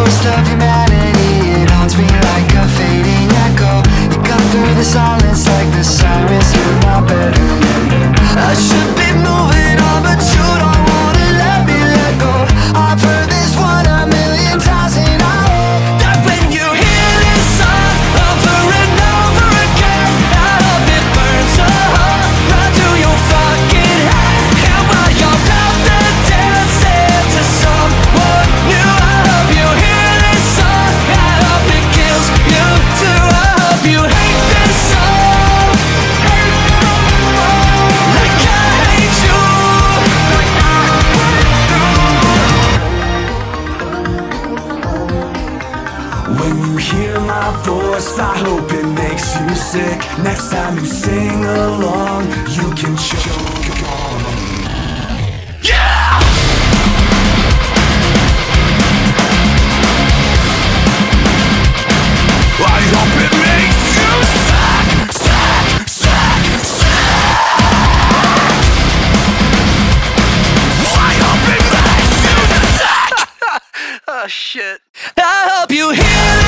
ghost of humanity, it haunts me like a fading echo. You cut through the silence like the sirens through my bedroom. I should be moving on, but you don't wanna let me let go. I've heard this one a million times, and I hope that when you hear this song over and over again, I hope it burns a hole right through your fucking head. And while you're out there dancing to someone new, I hope you hear this song. I hope it kills you too. I hope you hate this song like I hate you. When you hear my voice, I hope it makes you sick. Next time you sing along, you can choke on. Yeah! I hope it makes you sick, sick, sick, sick. I hope it makes you sick. Oh shit. I hope you hear